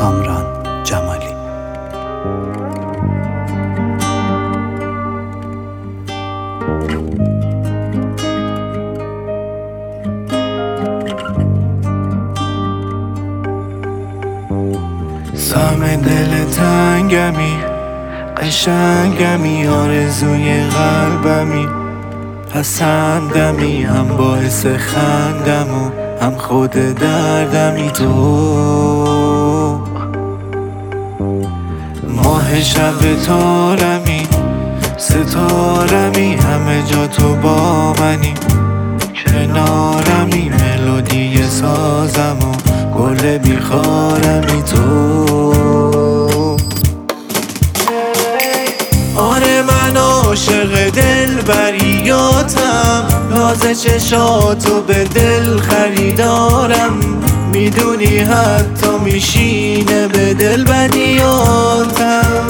کامران جمالی. سام دل تنگمی، قشنگمی، آرزوی قلبمی، پسندمی، هم باعث خندم و هم خود دردمی. تو ماه شب تارمی، ستارمی، همه جا تو با منی، کنارمی، ملودی سازم و گل بیخارمی. تو آره من عاشق دلبریاتم، ناز چشاتو به دل خریدارم، میدونی حتی میشینه به دل بدیاتم.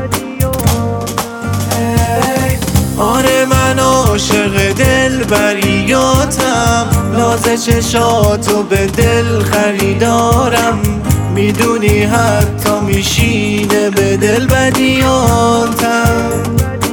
آره من عاشق دلبریاتم، ناز چشاتو به دل خریدارم، میدونی حتی میشینه به دل بدیاتم.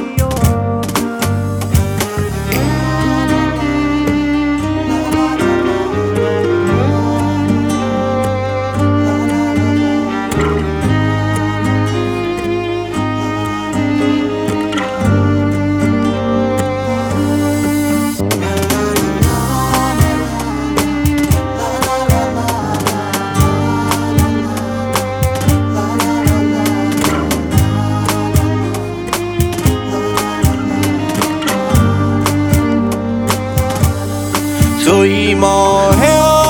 توی ماه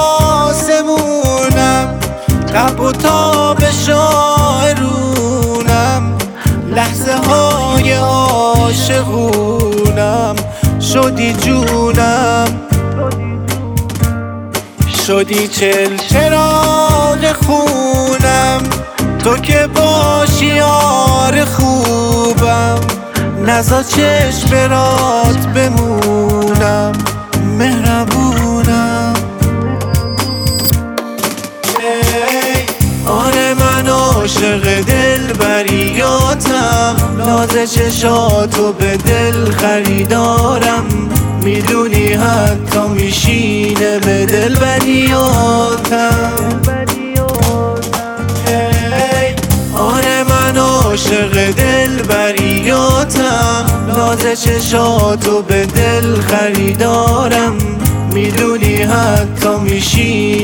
آسمونم، تب و تاب شاعرونم، لحظه های عاشقونم، شدی جونم، شدی چراغ خونم، تو که باشی یار خوبم، نزا چشم برات بمونم، مهربونم. آره من عاشق دلبریاتم، ناز چشاتو به دل خریدارم، میدونی حتی میشینه به دل بدیاتم. آره من عاشق دلبریاتم، ناز چشاتو به دل خریدارم، میدونی حتی میشینه